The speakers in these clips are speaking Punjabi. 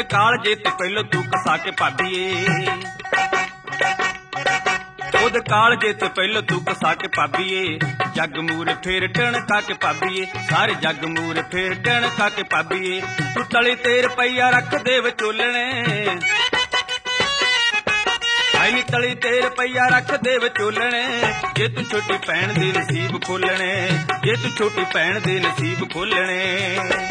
ਕਾਲਜੇ ਤੇ ਪਹਿਲੋਂ ਤੂੰ ਕਸਾ ਕੇ ਭਾਬੀਏ, ਉਹਦੇ ਕਾਲਜੇ ਤੇ ਪਹਿਲੋਂ ਤੂੰ ਕਸਾ ਕੇ ਭਾਬੀਏ, ਜੱਗ ਮੂਰੇ ਫੇਰ ਟਣਕਾ ਕੇ ਭਾਬੀਏ, ਸਾਰੇ ਜੱਗ ਮੂਰੇ ਫੇਰ ਟਣਕਾ ਕੇ ਭਾਬੀਏ। ਤੂੰ ਤਲੀ ਤੇ ਰੁਪਈਆ ਰੱਖ ਦੇ ਵਿਚੋਲਣੇ, ਆਈ ਨੀ ਤਲੀ ਤੇ ਰੁਪਈਆ ਰੱਖ ਦੇ ਵਿਚੋਲਣੇ, ਜੇ ਤੂੰ ਛੋਟੀ ਭੈਣ ਦੇ ਨਸੀਬ ਖੋਲਣੇ, ਜੇ ਤੂੰ ਛੋਟੀ ਭੈਣ ਦੇ ਨਸੀਬ ਖੋਲਣੇ।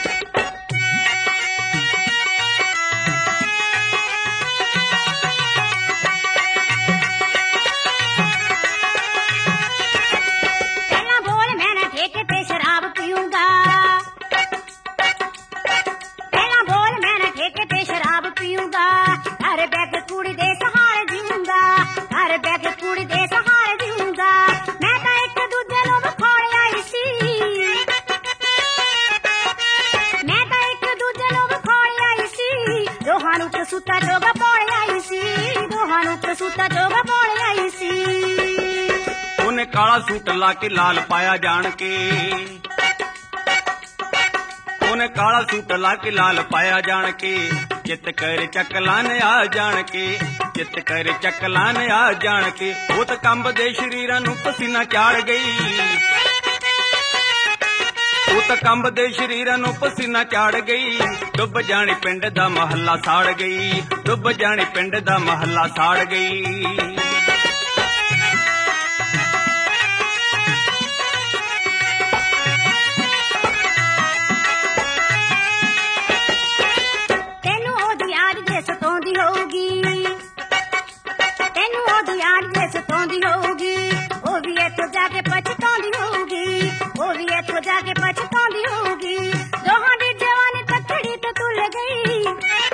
ਸੁੱਤਾ ਜੋਗਾ ਪਾਉਣ ਆਈ ਸੀ, ਦੋਹਾਂ ਨੂੰ ਕਸੂਤਾ ਜੋਗਾ ਪਾਉਣ ਆਈ ਸੀ। ਉਹਨੇ ਕਾਲਾ ਸੂਟ ਲਾ ਕੇ ਲਾਲ ਪਾਇਆ ਜਾਣ ਕੇ, ਉਹਨੇ ਕਾਲਾ ਸੂਟ ਲਾ ਕੇ ਲਾਲ ਪਾਇਆ ਜਾਣ ਕੇ, ਚਿੱਤ ਕਰ ਚੱਕ ਲਾਣੇ ਆ ਜਾਣ ਕੇ, ਚਿੱਤ ਕਰ ਚੱਕ ਲਾਣੇ ਆ ਜਾਣ ਕੇ। ਉਹ ਤਾਂ ਕੰਬਦੇ ਸ਼ਰੀਰਾਂ ਨੂੰ ਪਸੀਨਾ ਚਾੜ ਗਈ, ਉਹ ਤਾਂ ਕੰਬਦੇ ਸ਼ਰੀਰਾਂ ਨੂੰ ਪਸੀਨਾ ਚਾੜ ਗਈ। ਡੁੱਬ ਜਾਣੀ ਪਿੰਡ ਦਾ ਮਹੱਲਾ ਸਾੜ ਗਈ, ਡੁੱਬ ਜਾਣੀ ਪਿੰਡ ਦਾ ਮਹੱਲਾ ਸਾੜ ਗਈ। ਤੈਨੂੰ ਉਹਦੀ ਯਾਦ ਜੇ ਸਤਾਉਂਦੀ ਹੋਊਗੀ, ਤੈਨੂੰ ਉਹਦੀ ਯਾਦ ਜੇ ਸਤਾਉਂਦੀ ਹੋਊਗੀ, ਉਹ ਵੀ ਇੱਥੋਂ ਜਾ ਕੇ ਪਛਤਾਉਂਦੀ ਹੋਊਗੀ, ਉਹ ਵੀ ਇੱਥੋਂ ਜਾ ਕੇ ਪਛਤਾਉਂਦੀ ਹੋਊਗੀ। ਦੋਹਾਂ ਦੀ ਜਵਾਨੀ ਤੱਕੜੀ ਤੇ ਤੁਲ ਗਈ,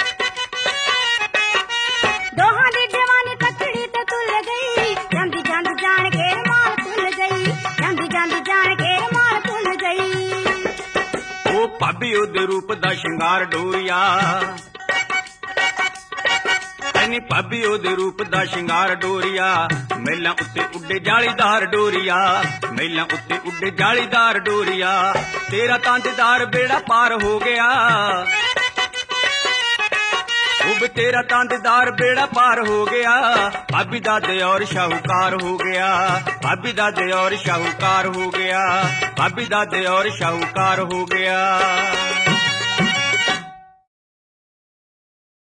ਦੋਹਾਂ ਦੀ ਜਵਾਨੀ ਤੱਕੜੀ ਤੇ ਤੁਲ ਗਈ। ਜਾਂਦੀ ਜਾਂਦੀ ਜਾਣ ਕੇ ਮਾਲ ਤੁਲ ਗਈ, ਜਾਂਦੀ ਜਾਂਦੀ ਜਾਣ ਕੇ ਮਾਲ ਤੁਲ ਗਈ। ਉਹ ਭਾਬੀ ਉਹਦੇ ਰੂਪ ਦਾ ਸ਼ਿੰਗਾਰ ਡੋਰੀਆ, ਐਨੀ ਭਾਬੀ ਉਹਦੇ ਰੂਪ ਦਾ ਸ਼ਿੰਗਾਰ ਡੋਰੀਆ। ਮਹਿਲਾਂ ਉੱਤੇ ਉੱਡੇ ਜਾਲੀਦਾਰ ਡੋਰੀਆ, ਮਹਿਲਾਂ ਉੱਤੇ ਉੱਡੇ ਜਾਲੀਦਾਰ ਡੋਰੀਆ। ਤੇਰਾ ਤਾਂਦੇਦਾਰ ਬੇੜਾ ਪਾਰ ਹੋ ਗਿਆ, ਉਹ ਤੇਰਾ ਤਾਂਦੇਦਾਰ ਬੇੜਾ ਪਾਰ ਹੋ ਗਿਆ। ਭਾਬੀ ਦਾ ਦਿਓਰ ਸ਼ਾਹੂਕਾਰ ਹੋ ਗਿਆ, ਭਾਬੀ ਦਾ ਦਿਓਰ ਸ਼ਾਹੂਕਾਰ ਹੋ ਗਿਆ, ਭਾਬੀ ਦਾ ਦਿਓਰ ਸ਼ਾਹੂਕਾਰ ਹੋ ਗਿਆ।